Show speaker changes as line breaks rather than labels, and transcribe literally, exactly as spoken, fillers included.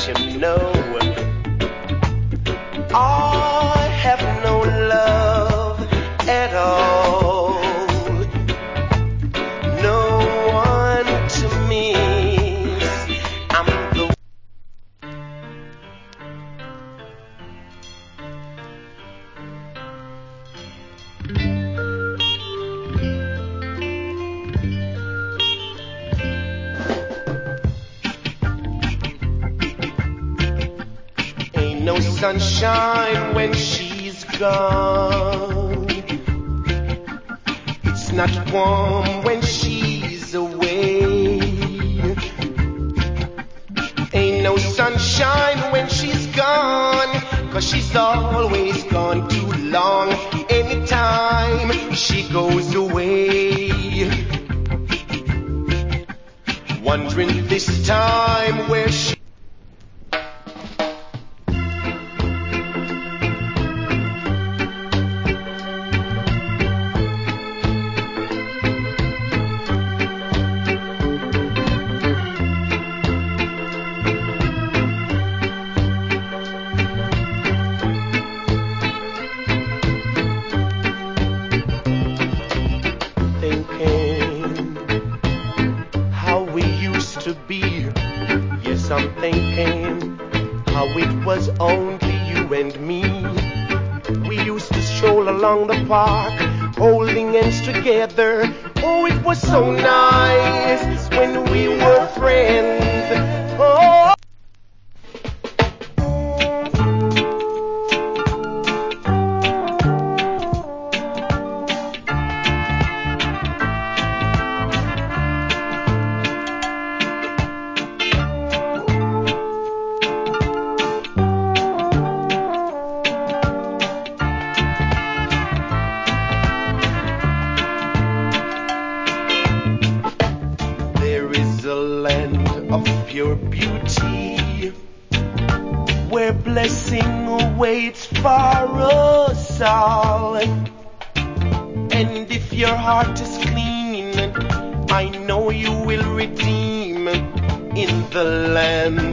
let you know I have no love at all. No one to miss. I'm the ain't no sunshine when she's gone. It's not warm when she's away. Ain't no sunshine when she's gone, 'cause she's always gone too long. Anytime she goes away, wondering this time where she to be. Yes, I'm thinking how it was only you and me. We used to stroll along the park, holding hands together. Oh, it was so nice when we were friends. Oh, pure beauty, where blessing awaits for us all. And if your heart is clean, I know you will redeem in the land.